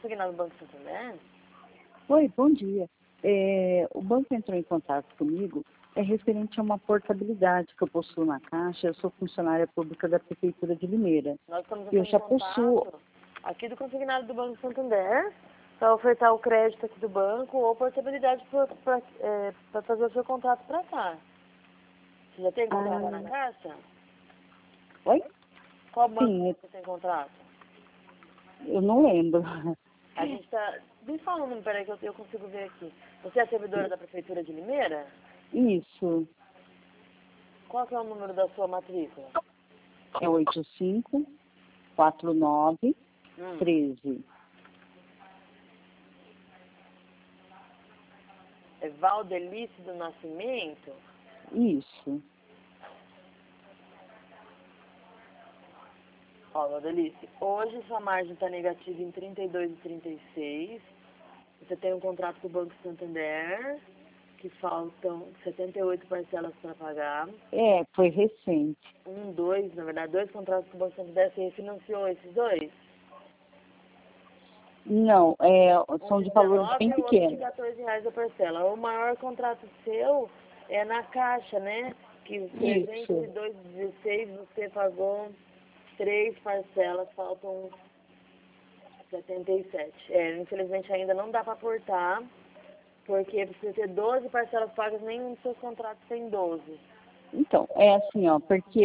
consignado do Banco Santander? Oi, bom dia. O banco entrou em contato comigo, referente a uma portabilidade que eu possuo na Caixa. Eu sou funcionária pública da Prefeitura de Limeira. Nós estamos Eu entrando já em contato aqui do consignado do Banco Santander para ofertar o crédito aqui do banco ou portabilidade para fazer o seu contrato para cá. Você já tem contrato na Caixa? Oi? Qual banco Sim, você tem contrato? eu não lembro. A gente está... Me fala um número, peraí, que eu consigo ver aqui. Você é servidora da Prefeitura de Limeira? Isso, Qual que é o número da sua matrícula? é 854913. É Valdelice do Nascimento? Isso. Ó, Valdelice, hoje sua margem está negativa em 32,36. Você tem um contrato com o Banco Santander, que faltam 78 parcelas para pagar. Foi recente. Na verdade, 2 contratos com o Banco Santander. Você refinanciou esses 2? Não, são de valores bem E o outro de pequenos. R$14 a parcela. O maior contrato seu é na Caixa, né? Que os Isso. 302,16 você pagou 3 parcelas, faltam 77. Infelizmente ainda não dá para aportar, porque precisa ter 12 parcelas pagas, nenhum dos seus contratos tem 12. Então, é assim, porque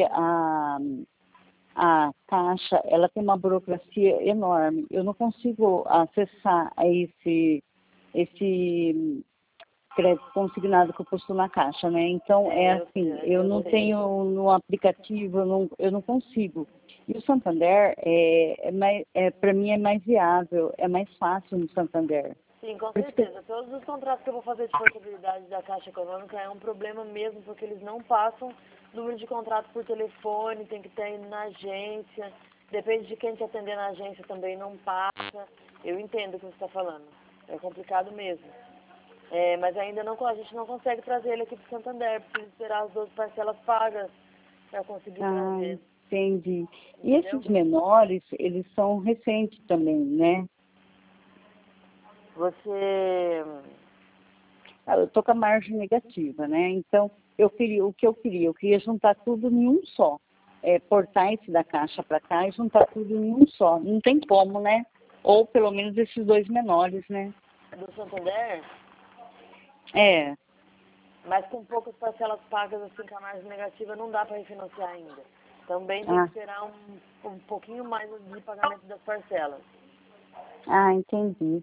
a Caixa, ela tem uma burocracia enorme. Eu não consigo acessar a esse crédito consignado que eu possuo na Caixa, né? Então, eu não tenho no aplicativo, eu não consigo. E o Santander, para mim, é mais viável, é mais fácil no Santander. Sim, com certeza. Todos os contratos que eu vou fazer de portabilidade da Caixa Econômica é um problema mesmo, porque eles não passam número de contrato por telefone, tem que ter indo na agência. Depende de quem te atender na agência também não passa. Eu entendo o que você está falando. É complicado mesmo. Mas ainda a gente não consegue trazer ele aqui para o Santander. Precisa esperar as 12 parcelas pagas para conseguir trazer. Entendi. E Entendeu? esses menores, eles são recentes também, né? Eu estou com a margem negativa, né? Então, o que eu queria juntar tudo em um só. Portar esse da Caixa para cá e juntar tudo em um só. Não tem como, né? Ou pelo menos esses 2 menores, né? Do Santander? Mas com poucas parcelas pagas, assim, com a margem negativa, não dá para refinanciar ainda. Também tem que esperar um pouquinho mais de pagamento das parcelas. Entendi.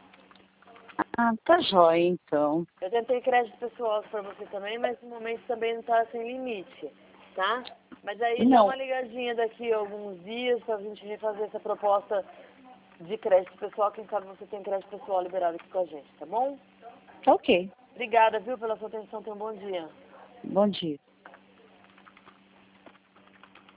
Tá jóia, então. Eu tentei crédito pessoal para você também, mas no momento também não está sem limite, tá? Mas aí dá uma ligadinha daqui a alguns dias para a gente refazer essa proposta de crédito pessoal. Quem sabe você tem crédito pessoal liberado aqui com a gente, tá bom? Ok. Obrigada, viu, pela sua atenção. Tenha um bom dia. Bom dia.